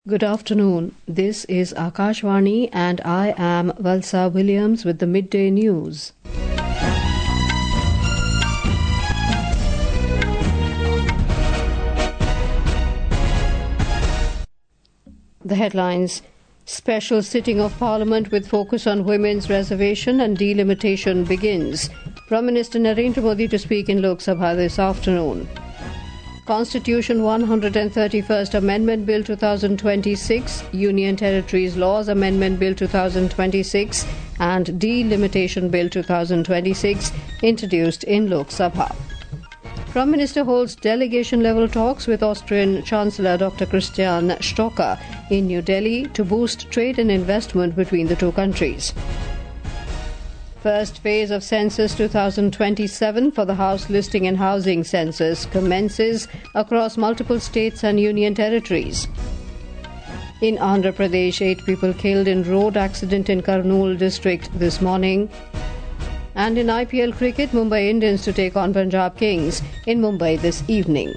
Good afternoon. This is Akashvani and I am Valsa Williams with the midday news. The headlines: Special sitting of Parliament with focus on women's reservation and delimitation begins. Prime Minister Narendra Modi to speak in Lok Sabha this afternoon. Constitution 131st Amendment Bill 2026, Union Territories Laws Amendment Bill 2026 and Delimitation Bill 2026 introduced in Lok Sabha. Prime Minister holds delegation-level talks with Austrian Chancellor Dr. Christian Stocker in New Delhi to boost trade and investment between the two countries. First phase of Census 2027 for the House Listing and Housing Census commences across multiple states and union territories. In Andhra Pradesh, 8 people killed in road accident in Kurnool district this morning. And in IPL cricket, Mumbai Indians to take on Punjab Kings in Mumbai this evening.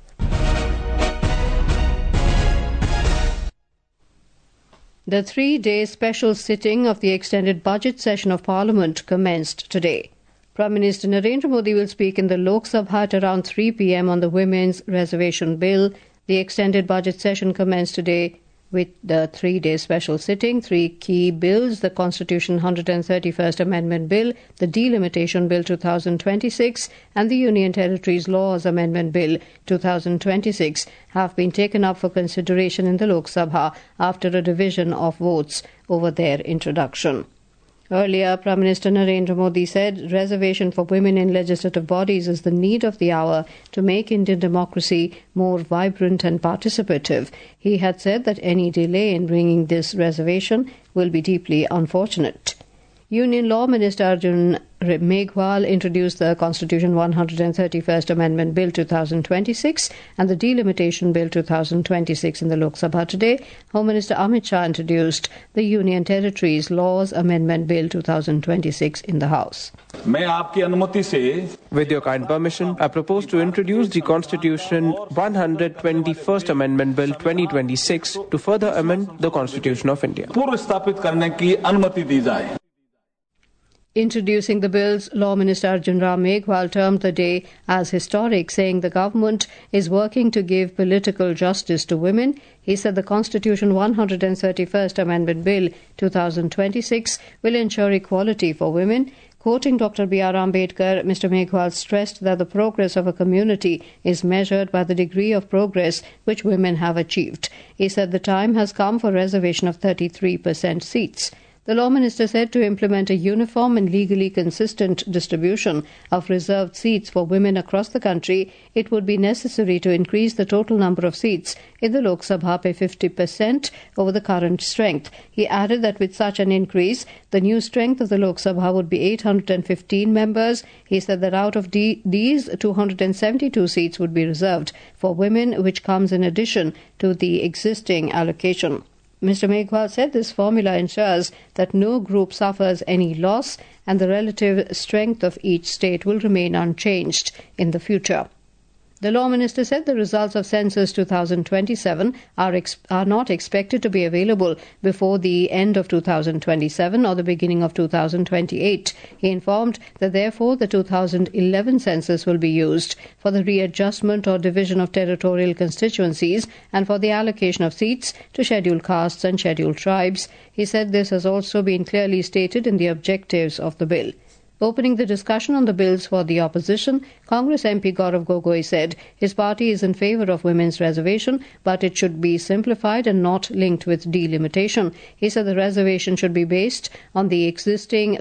The 3-day special sitting of the extended budget session of Parliament commenced today. Prime Minister Narendra Modi will speak in the Lok Sabha at around 3 p.m. on the Women's Reservation Bill. The extended budget session commenced today with the 3-day special sitting. 3 key bills, the Constitution 131st Amendment Bill, the Delimitation Bill 2026 and the Union Territories Laws Amendment Bill 2026 have been taken up for consideration in the Lok Sabha after a division of votes over their introduction. Earlier, Prime Minister Narendra Modi said reservation for women in legislative bodies is the need of the hour to make Indian democracy more vibrant and participative. He had said that any delay in bringing this reservation will be deeply unfortunate. Union Law Minister Arjun Meghwal introduced the Constitution 131st Amendment Bill 2026 and the Delimitation Bill 2026 in the Lok Sabha today. Home Minister Amit Shah introduced the Union Territories Laws Amendment Bill 2026 in the House. With your kind permission, I propose to introduce the Constitution 121st Amendment Bill 2026 to further amend the Constitution of India. Introducing the bills, Law Minister Arjun Ram Meghwal termed the day as historic, saying the government is working to give political justice to women. He said the Constitution 131st Amendment Bill 2026 will ensure equality for women. Quoting Dr. B.R. Ambedkar, Mr. Meghwal stressed that the progress of a community is measured by the degree of progress which women have achieved. He said the time has come for reservation of 33% seats. The Law Minister said to implement a uniform and legally consistent distribution of reserved seats for women across the country, it would be necessary to increase the total number of seats in the Lok Sabha by 50% over the current strength. He added that with such an increase, the new strength of the Lok Sabha would be 815 members. He said that out of these, 272 seats would be reserved for women, which comes in addition to the existing allocation. Mr. Meghwal said this formula ensures that no group suffers any loss and the relative strength of each state will remain unchanged in the future. The Law Minister said the results of Census 2027 are not expected to be available before the end of 2027 or the beginning of 2028. He informed that therefore the 2011 census will be used for the readjustment or division of territorial constituencies and for the allocation of seats to scheduled castes and scheduled tribes. He said this has also been clearly stated in the objectives of the bill. Opening the discussion on the bills for the opposition, Congress MP Gaurav Gogoi said his party is in favour of women's reservation, but it should be simplified and not linked with delimitation. He said the reservation should be based on the existing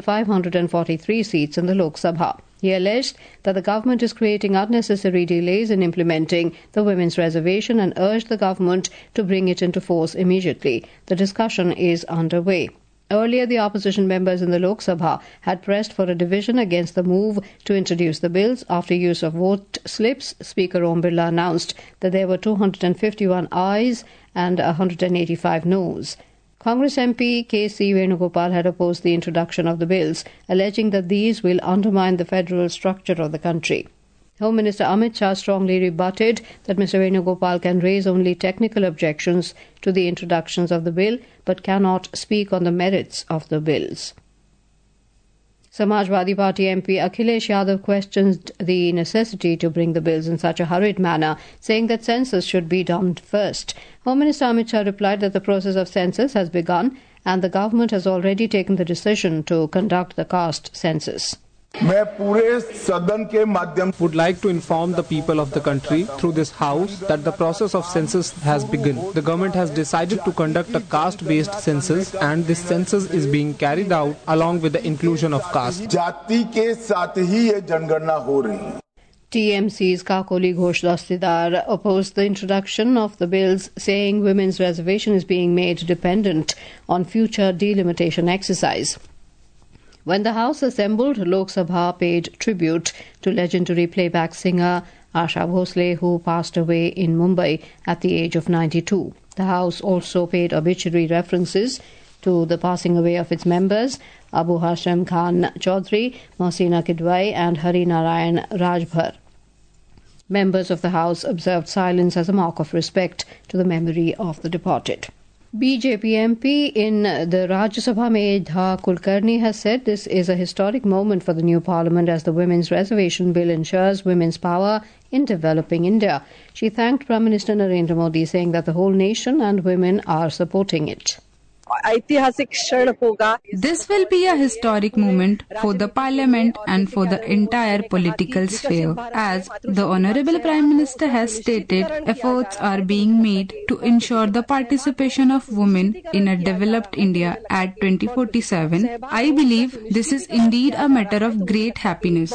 543 seats in the Lok Sabha. He alleged that the government is creating unnecessary delays in implementing the women's reservation and urged the government to bring it into force immediately. The discussion is underway. Earlier, the opposition members in the Lok Sabha had pressed for a division against the move to introduce the bills. After use of vote slips, Speaker Om Birla announced that there were 251 ayes and 185 noes. Congress MP K.C. Venugopal had opposed the introduction of the bills, alleging that these will undermine the federal structure of the country. Home Minister Amit Shah strongly rebutted that Mr. Venugopal can raise only technical objections to the introductions of the bill but cannot speak on the merits of the bills. Samajwadi Party MP Akhilesh Yadav questioned the necessity to bring the bills in such a hurried manner, saying that census should be done first. Home Minister Amit Shah replied that the process of census has begun and the government has already taken the decision to conduct the caste census. Would like to inform the people of the country through this house that the process of census has begun. The government has decided to conduct a caste-based census and this census is being carried out along with the inclusion of caste. TMC's Kakoli Ghosh Dastidar opposed the introduction of the bills, saying women's reservation is being made dependent on future delimitation exercise. When the House assembled, Lok Sabha paid tribute to legendary playback singer Asha Bhosle, who passed away in Mumbai at the age of 92. The House also paid obituary references to the passing away of its members, Abu Hashim Khan Chaudhry, Mohsina Kidwai and Hari Narayan Rajbhar. Members of the House observed silence as a mark of respect to the memory of the departed. BJP MP in the Rajya Sabha Medha Kulkarni has said this is a historic moment for the new parliament as the Women's Reservation Bill ensures women's power in developing India. She thanked Prime Minister Narendra Modi, saying that the whole nation and women are supporting it. This will be a historic moment for the Parliament and for the entire political sphere. As the Honourable Prime Minister has stated, efforts are being made to ensure the participation of women in a developed India at 2047. I believe this is indeed a matter of great happiness.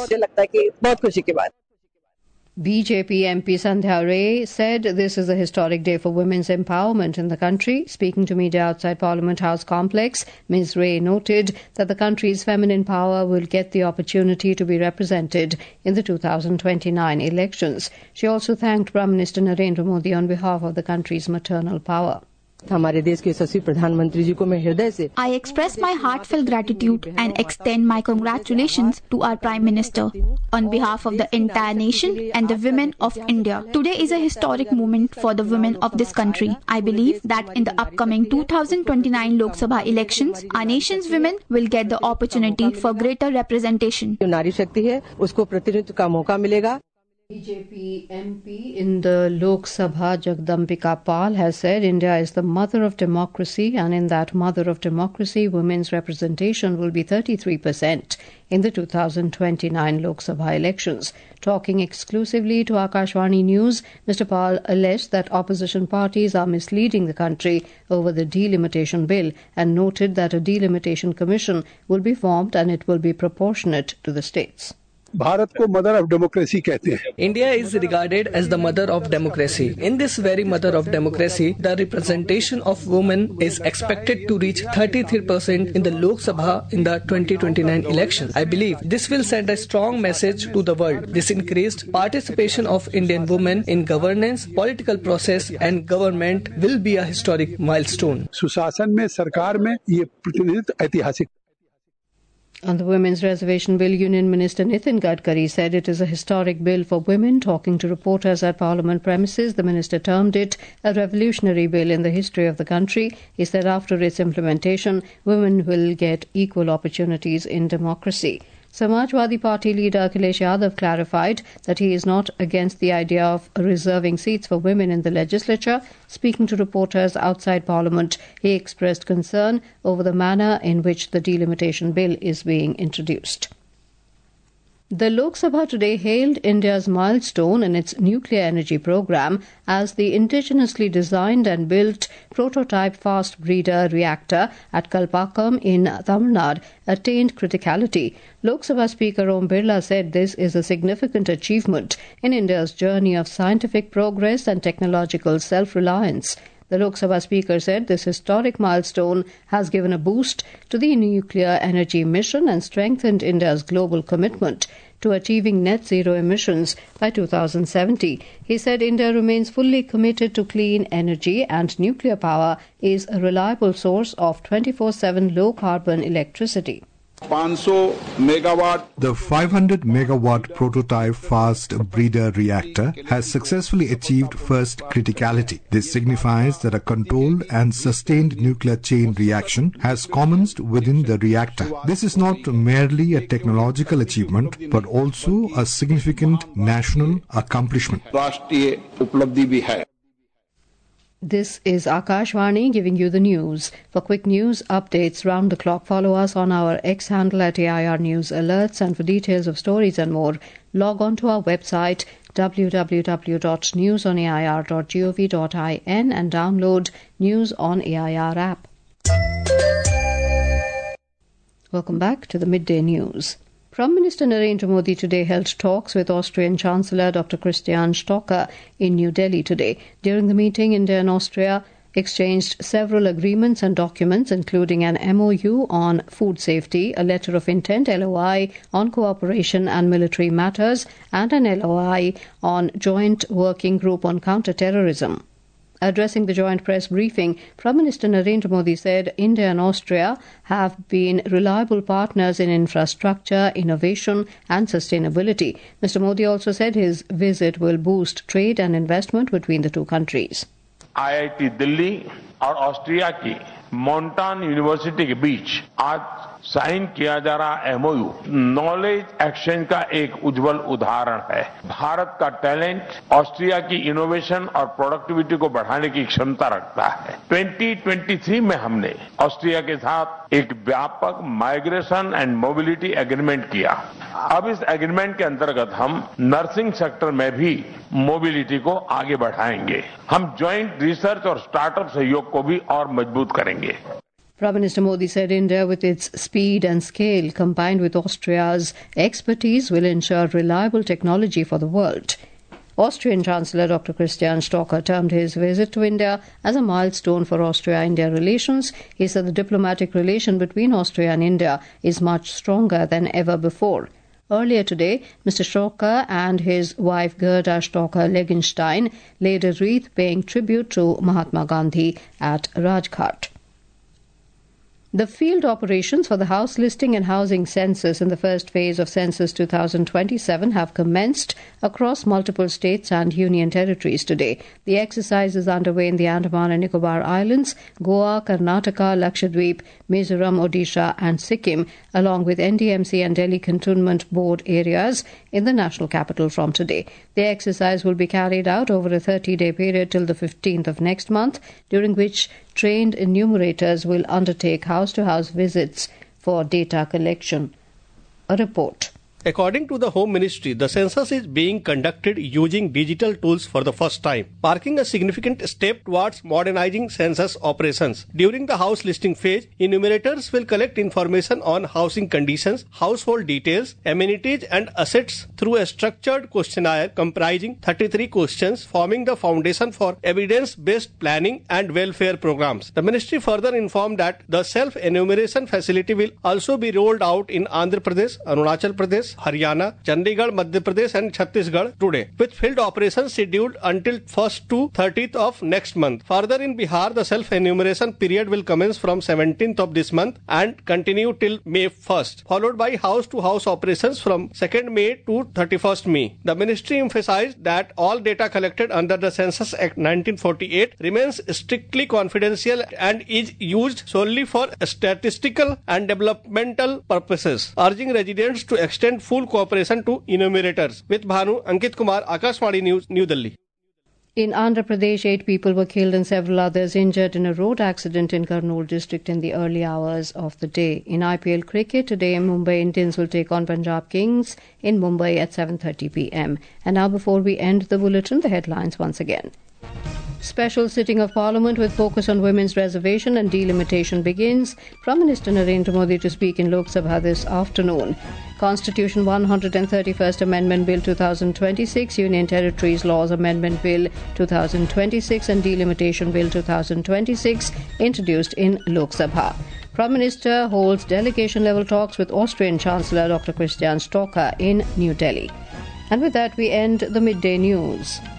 BJP MP Sandhya Ray said this is a historic day for women's empowerment in the country. Speaking to media outside Parliament House complex, Ms. Ray noted that the country's feminine power will get the opportunity to be represented in the 2029 elections. She also thanked Prime Minister Narendra Modi on behalf of the country's maternal power. I express my heartfelt gratitude and extend my congratulations to our Prime Minister on behalf of the entire nation and the women of India. Today is a historic moment for the women of this country. I believe that in the upcoming 2029 Lok Sabha elections, our nation's women will get the opportunity for greater representation. BJP MP in the Lok Sabha Jagdambika Pal has said India is the mother of democracy, and in that mother of democracy, women's representation will be 33% in the 2029 Lok Sabha elections. Talking exclusively to Akashvani News, Mr. Pal alleged that opposition parties are misleading the country over the delimitation bill and noted that a delimitation commission will be formed and it will be proportionate to the states. Bharat को mother of democracy कहते हैं. India is regarded as the mother of democracy. In this very mother of democracy, the representation of women is expected to reach 33% in the Lok Sabha in the 2029 elections. I believe this will send a strong message to the world. This increased participation of Indian women in governance, political process and government will be a historic milestone. सुशासन में, सरकार में ये प्रतिनिधित्व ऐतिहासिक. On the Women's Reservation Bill, Union Minister Nitin Gadkari said it is a historic bill for women. Talking to reporters at Parliament premises, the minister termed it a revolutionary bill in the history of the country. He said after its implementation, women will get equal opportunities in democracy. Samajwadi Party leader Akhilesh Yadav clarified that he is not against the idea of reserving seats for women in the legislature. Speaking to reporters outside Parliament, he expressed concern over the manner in which the delimitation bill is being introduced. The Lok Sabha today hailed India's milestone in its nuclear energy program as the indigenously designed and built prototype fast breeder reactor at Kalpakkam in Tamil Nadu attained criticality. Lok Sabha Speaker Om Birla said this is a significant achievement in India's journey of scientific progress and technological self-reliance. The Lok Sabha Speaker said this historic milestone has given a boost to the nuclear energy mission and strengthened India's global commitment to achieving net zero emissions by 2070. He said India remains fully committed to clean energy and nuclear power is a reliable source of 24/7 low-carbon electricity. The 500 megawatt prototype fast breeder reactor has successfully achieved first criticality. This signifies that a controlled and sustained nuclear chain reaction has commenced within the reactor. This is not merely a technological achievement but also a significant national accomplishment. This is Akashvani giving you the news. For quick news updates round the clock, follow us on our X handle at AIR News Alerts, and for details of stories and more, log on to our website www.newsonair.gov.in and download News on AIR app. Welcome back to the Midday News. Prime Minister Narendra Modi today held talks with Austrian Chancellor Dr. Christian Stocker in New Delhi today. During the meeting, India and Austria exchanged several agreements and documents, including an MOU on food safety, a letter of intent LOI on cooperation and military matters, and an LOI on joint working group on counter-terrorism. Addressing the joint press briefing, Prime Minister Narendra Modi said India and Austria have been reliable partners in infrastructure, innovation and sustainability. Mr. Modi also said his visit will boost trade and investment between the two countries. IIT Delhi और Austria की मोंटान university के बीच आज sign किया जा रहा MOU knowledge exchange का एक उज्जवल उदाहरण है। भारत का टैलेंट ऑस्ट्रिया की इनोवेशन और प्रोडक्टिविटी को बढ़ाने की क्षमता रखता है। 2023 में हमने ऑस्ट्रिया के साथ एक व्यापक माइग्रेशन एंड मोबिलिटी एग्रीमेंट किया। अब इस एग्रीमेंट के अंतर्गत हम नर्सिंग सेक्टर में भी मोबिलिटी को आगे बढ़ाएंगे। हम ज्वाइंट रिसर्च और स्टार्टअप सहयोग को भी और मजबूत करेंगे। Prime Minister Modi said India, with its speed and scale, combined with Austria's expertise, will ensure reliable technology for the world. Austrian Chancellor Dr. Christian Stocker termed his visit to India as a milestone for Austria-India relations. He said the diplomatic relation between Austria and India is much stronger than ever before. Earlier today, Mr. Stocker and his wife Gerda Stocker-Legenstein laid a wreath paying tribute to Mahatma Gandhi at Rajghat. The field operations for the house listing and housing census in the first phase of Census 2027 have commenced across multiple states and union territories today. The exercise is underway in the Andaman and Nicobar Islands, Goa, Karnataka, Lakshadweep, Mizoram, Odisha and Sikkim, along with NDMC and Delhi Cantonment Board areas in the national capital from today. The exercise will be carried out over a 30-day period till the 15th of next month, during which trained enumerators will undertake house-to-house visits for data collection. A report. According to the Home Ministry, the census is being conducted using digital tools for the first time, marking a significant step towards modernizing census operations. During the house listing phase, enumerators will collect information on housing conditions, household details, amenities and assets through a structured questionnaire comprising 33 questions, forming the foundation for evidence-based planning and welfare programs. The ministry further informed that the self-enumeration facility will also be rolled out in Andhra Pradesh, Arunachal Pradesh, Haryana, Chandigarh, Madhya Pradesh and Chhattisgarh today, with field operations scheduled until 1st to 30th of next month. Further, in Bihar, the self-enumeration period will commence from 17th of this month and continue till May 1st, followed by house-to-house operations from 2nd May to 31st May. The ministry emphasized that all data collected under the Census Act 1948 remains strictly confidential and is used solely for statistical and developmental purposes, urging residents to extend full cooperation to enumerators. With Bhanu, Ankit Kumar, Akashvani News, New Delhi. In Andhra Pradesh, 8 people were killed and several others injured in a road accident in Kurnool district in the early hours of the day. In IPL cricket, today Mumbai Indians will take on Punjab Kings in Mumbai at 7:30 p.m. And now, before we end the bulletin, the headlines once again. Special sitting of Parliament with focus on women's reservation and delimitation begins. Prime Minister Narendra Modi to speak in Lok Sabha this afternoon. Constitution 131st Amendment Bill 2026, Union Territories Laws Amendment Bill 2026 and Delimitation Bill 2026 introduced in Lok Sabha. Prime Minister holds delegation-level talks with Austrian Chancellor Dr. Christian Stocker in New Delhi. And with that, we end the midday news.